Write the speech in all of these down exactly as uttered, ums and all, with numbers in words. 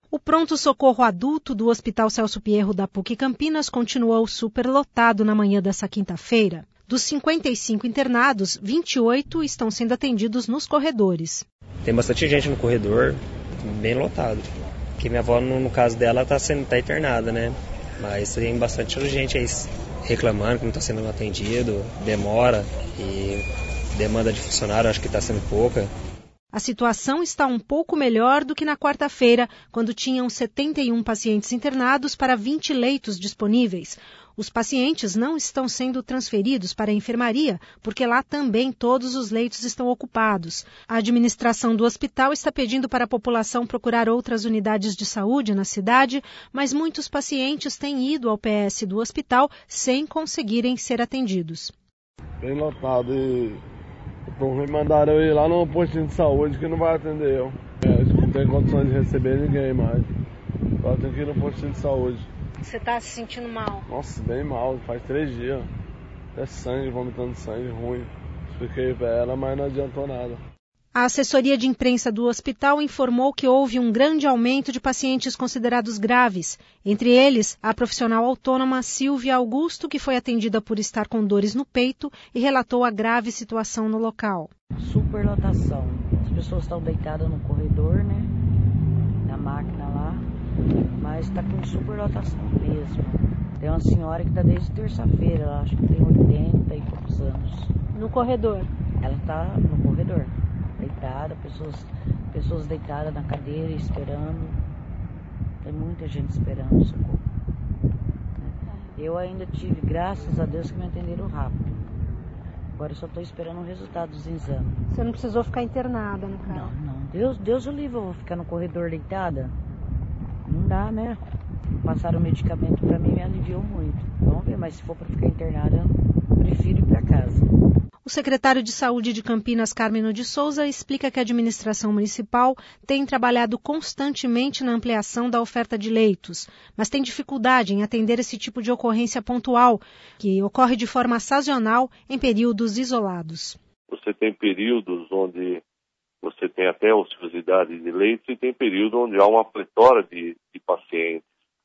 O pronto-socorro adulto do Hospital Celso Pierro da P U C Campinas continuou superlotado na manhã dessa quinta-feira. Dos cinquenta e cinco internados, vinte e oito estão sendo atendidos nos corredores. Tem bastante gente no corredor, bem lotado. Porque minha avó, no, no caso dela, está sendo tá internada, né? Mas tem bastante gente aí reclamando que não está sendo atendido, demora e demanda de funcionário, acho que está sendo pouca. A situação está um pouco melhor do que na quarta-feira, quando tinham setenta e um pacientes internados para vinte leitos disponíveis. Os pacientes não estão sendo transferidos para a enfermaria, porque lá também todos os leitos estão ocupados. A administração do hospital está pedindo para a população procurar outras unidades de saúde na cidade, mas muitos pacientes têm ido ao P S do hospital sem conseguirem ser atendidos. Bem lotado e... Então me mandaram eu ir lá no postinho de saúde que não vai atender eu. É, não tem condições de receber ninguém mais. Só tem que ir no postinho de saúde. Você está se sentindo mal? Nossa, bem mal. Faz três dias. Até sangue, vomitando sangue ruim. Expliquei pra ela, mas não adiantou nada. A assessoria de imprensa do hospital informou que houve um grande aumento de pacientes considerados graves. Entre eles, a profissional autônoma Silvia Augusto, que foi atendida por estar com dores no peito e relatou a grave situação no local. Superlotação. As pessoas estão deitadas no corredor, né? Na máquina lá. Mas está com superlotação mesmo. Tem uma senhora que está desde terça-feira, ela acho que tem oitenta e poucos anos. No corredor? Ela está no corredor. Deitada, pessoas, pessoas deitadas na cadeira esperando. Tem muita gente esperando socorro. Eu ainda tive, graças a Deus, que me atenderam rápido. Agora eu só estou esperando o resultado dos exames. Você não precisou ficar internada, no caso? Não, não. Deus, Deus o livre, eu vou ficar no corredor deitada? Não dá, né? Passaram o medicamento para mim e me aliviou muito. Vamos ver, mas se for para ficar internada, eu prefiro ir para casa. O secretário de Saúde de Campinas, Carmeno de Souza, explica que a administração municipal tem trabalhado constantemente na ampliação da oferta de leitos, mas tem dificuldade em atender esse tipo de ocorrência pontual, que ocorre de forma sazonal em períodos isolados. Você tem períodos onde você tem até ociosidade de leitos e tem período onde há uma pletora de, de pacientes.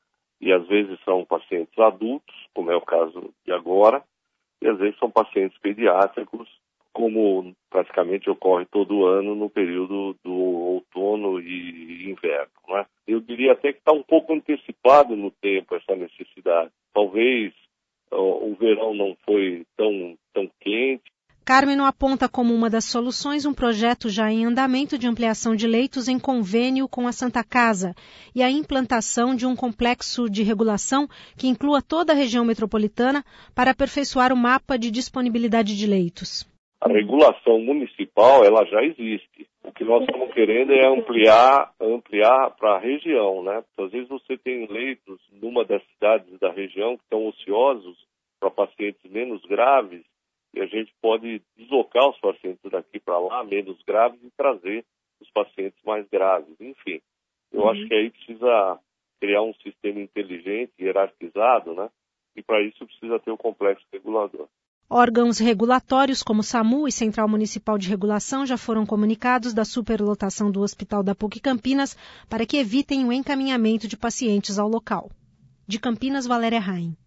E às vezes são pacientes adultos, como é o caso de agora, e às vezes são pacientes pediátricos, como praticamente ocorre todo ano no período do outono e inverno, não é? Eu diria até que está um pouco antecipado no tempo essa necessidade. Talvez ó, o verão não foi tão, tão quente. Carmeno aponta como uma das soluções um projeto já em andamento de ampliação de leitos em convênio com a Santa Casa e a implantação de um complexo de regulação que inclua toda a região metropolitana para aperfeiçoar o mapa de disponibilidade de leitos. A regulação municipal ela já existe. O que nós estamos querendo é ampliar, ampliar para a região, né? Às vezes você tem leitos numa das cidades da região que estão ociosos para pacientes menos graves, e a gente pode deslocar os pacientes daqui para lá, menos graves, e trazer os pacientes mais graves. Enfim, eu uhum. acho que aí precisa criar um sistema inteligente, hierarquizado, né? E para isso precisa ter um complexo regulador. Órgãos regulatórios como SAMU e Central Municipal de Regulação já foram comunicados da superlotação do Hospital da P U C Campinas para que evitem o encaminhamento de pacientes ao local. De Campinas, Valéria Raim.